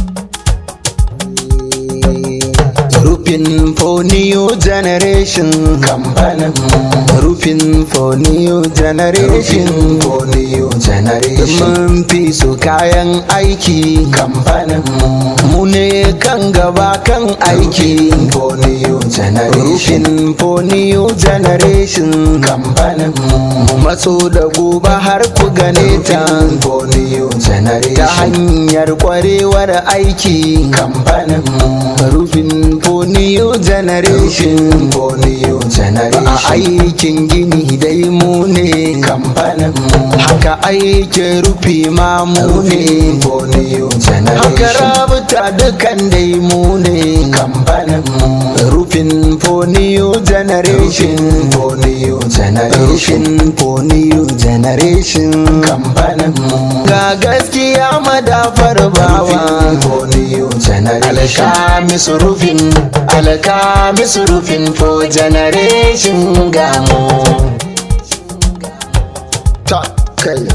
Roofing for new generation, kamfanin roofing for new generation, for new generation, mun fi su kayan aiki, kamfanin mu ne kan gaba kan aiki. for new generation, Roofing for new generation, kamfanin mu matso da gobe har ku gane ta for new ta generation, hanyar kwarewar aiki. kamfanin Roofing for new generation, for new a generation, aikin gini dai mu ne, kamfanin haka aikin rufi ma mu ne, for new haka generation, rabuta dukan dai mu ne. kamfanin Roofing for new generation, for new generation, roofing for new generation, kamfanin ga gaskiya madafar bawa. for new generation, Alkamis roofing, Alkamis roofing for generation gamu. Ta kai.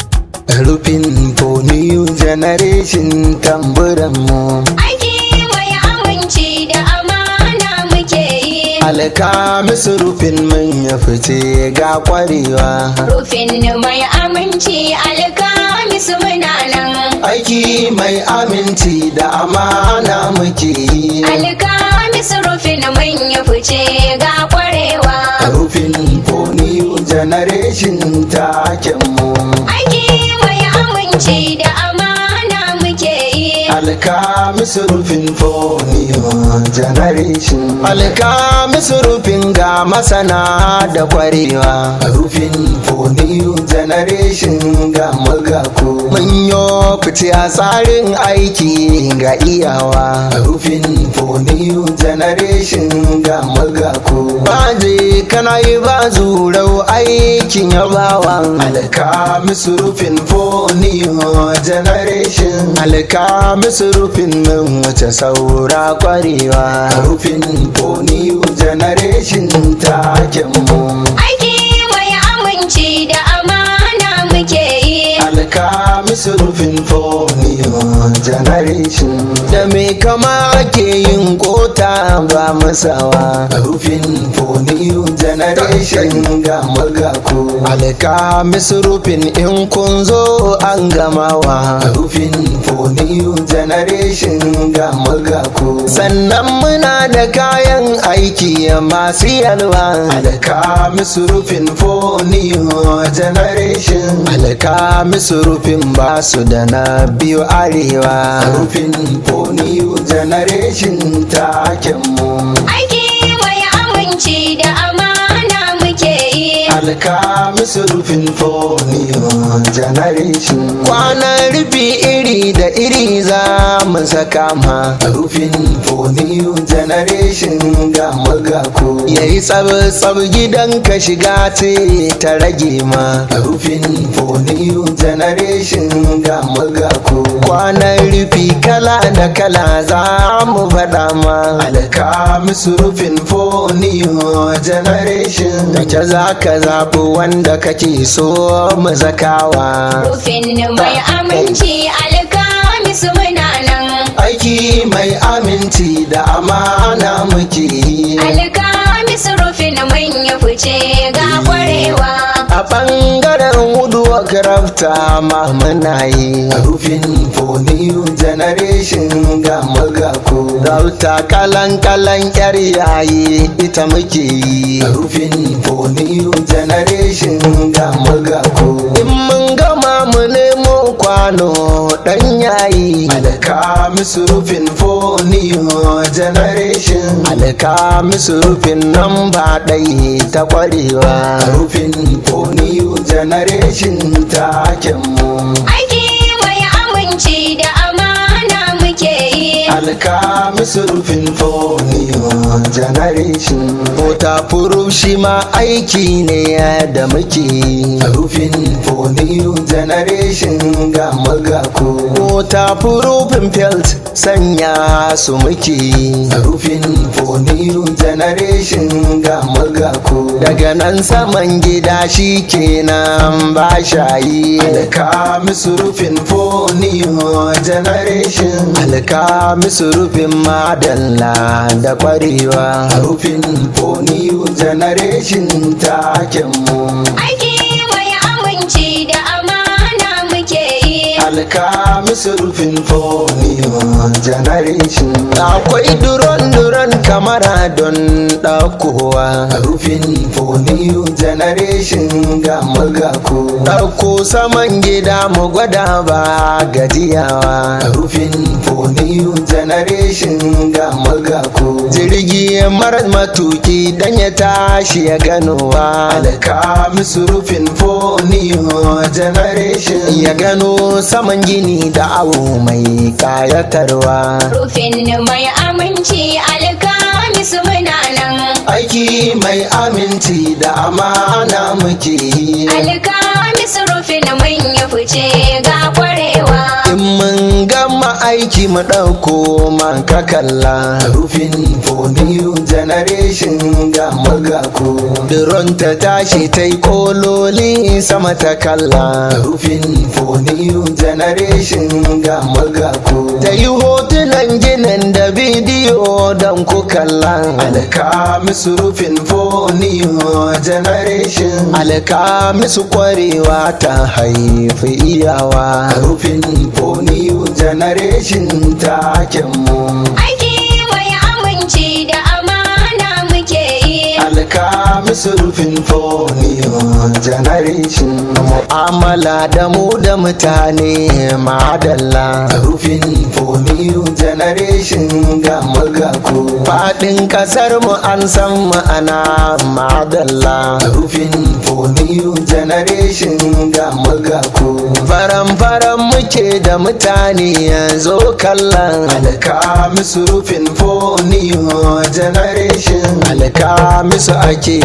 Roofing for new generation tamburan mu. Aiki mai aminci da amana muke yi. Alkamis roofing mun ya fice ga kwarewa. Rufin mai aminci alkamis muna nan. Aiki mai aminci da amana muke yi. Alkamis rufin mun ya fice ga kwarewa. Roofing for new generation taken mu. Aiki mai aminci da amana muke yi. Alkamis roofing for new generation. Alkamis roofing ga masana da kwarewa. Roofing for new generation ga magaku. Mun yo fice a tsarin aiki ga iyawa. Roofing for new generation ga magaku. Baje kana yi ba zurau aikin yabawa. Alkamis roofing for new generation. Alkamis roofing min wace saura kwarewa. Roofing for new generation taken mu. Aiki mai aminci da amana muke yi. Alkamis roofing for new generation. Da me kama ake yin kota ba masawa. Roofing for new generation ga magaku. Alkamis roofing in kun zo an gamawa. Roofing for new generation ga magaku. Sannan muna da kayan aiki masu yalwa. Alkamis roofing for new generation. Alkamis roofing ba su da na biyu arewa. Roofing for new generation taken mu. Aiki mai aminci da amana muke yi. Alkamis roofing for new generation. Kwanan rufi iri da iri za mu saka ma. Roofing for new generation ga magaku. Yayi tsab gidan ka shiga ce ta rage ma. Roofing for new generation ga magaku. Kwanan rufi kala da kala za mu faɗa ma. Alkamis roofing for new generation. Da ke za ka zaɓi wanda kake so mu zakawa. Rufin mai aminci alkamis muna nan. Aiki mai aminci da amana muke yi. Alkamis rufin mun ya fice ga kwarewa. A ɓangaren woodwork rafta ma muna yi. Roofing for new generation ga magaku. Rauta kalan yar yayi ita muke yi. Roofing for new generation ga magaku. In mun gama mu nemo kwano dan yayi. Alkamis roofing for new generation. Alkamis roofing nan ba ɗai ta kwarewa. Roofing for new generation taken mu. Aiki mai aminci da amana muke yi. alkamis rufin for new generation. Waterproof shi ma aiki ne da muke rufin for new generation ga magaku. Waterproofing felt sanya su muke rufin for new generation ga magaku. Daga nan saman gida shi kenan ba shayi alkamis rufin for new generation. Alkamis rufin madalla da kwarewa rufin for new generation taken mu. Aiki mai aminci da amana muke yi. Alkamis rufin for new generation. Akwai duron kamara don ɗaukowa rufin for new generation ga magaku. Ɗauko saman gida mu gwada ba gajiyawa rufin for new generation ga magaku. Jirgi marar matuki dan ya tashi ya ganowa alkamis rufin for new generation. Ya gano saman gini da abu mai kayatarwa. Rufin mai aminci alkamis muna nan. Aiki mai aminci da amana muke yi. Alkamis rufin mun yi fice ga kwarewa. In mun gama aiki mu ɗauko man ka kalla rufin for new generation ga magaku. Duron ta tashi ta yi kololi sama ta kalla rufin for new generation ga magaku. Ta yi hotunan ginin da bidiyo don ku kalla alkamis rufin for new generation. Alkamis kwarewa ta haifi iyawa rufin for new generation taken mu. Aiki mai aminci da amana muke yi. Alkamis rufin for new generation. Mu'amala da mu da mutane madalla rufin for new generation ga magaku. Faɗin ƙasar mu an san ma'ana madalla rufin for new generation ga magaku. Faran muke da mutane yanzu kallon alkamis rufin for new generation. Alkamis ake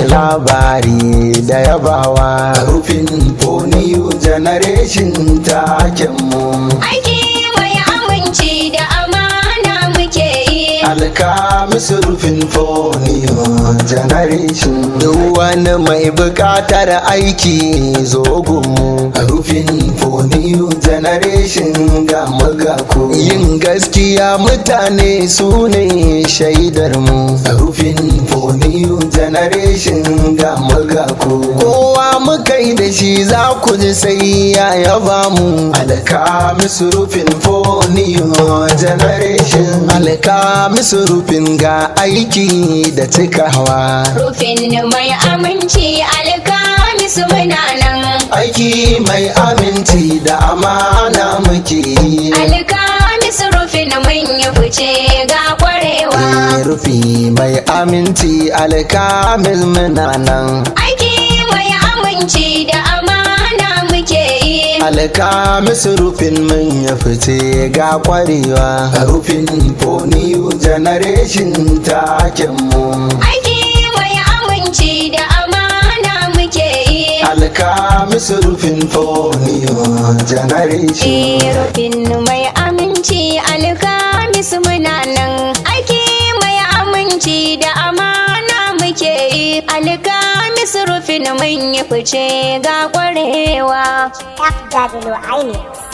labari da yabawa rufin for new generation taken mu. Aiki mai aminci da amana muke yi. Alkamis rufin for new generation. Duk wani mai buƙatar aiki zo gunmu rufin for new generation ga magaku. Yin gaskiya mutane su ne shaidar mu rufin for new generation ga magaku. Kowa muka yi da shi za ku ji sai ya yaba mu alkamis rufin for new generation. Alkamis rufin ga aiki da cikawa. Rufin mai aminci alkamis muna nan. Aiki mai aminci da amana muke yi. Alkamis rufin mun yi fice ga kwarewa. Rufi mai aminci alkamis muna nan. Aiki mai aminci da amana muke yi. Alkamis rufin mun ya fice ga kwarewa rufin for new generation taken mu. Aiki mai aminci da amana muke yi. Alkamis rufin for new generation. Rufin mai aminci alkamis muna nan. Aiki mai aminci da amana muke yi. Alkamis rufin mun yi fice ga kwarewa. FW Aini.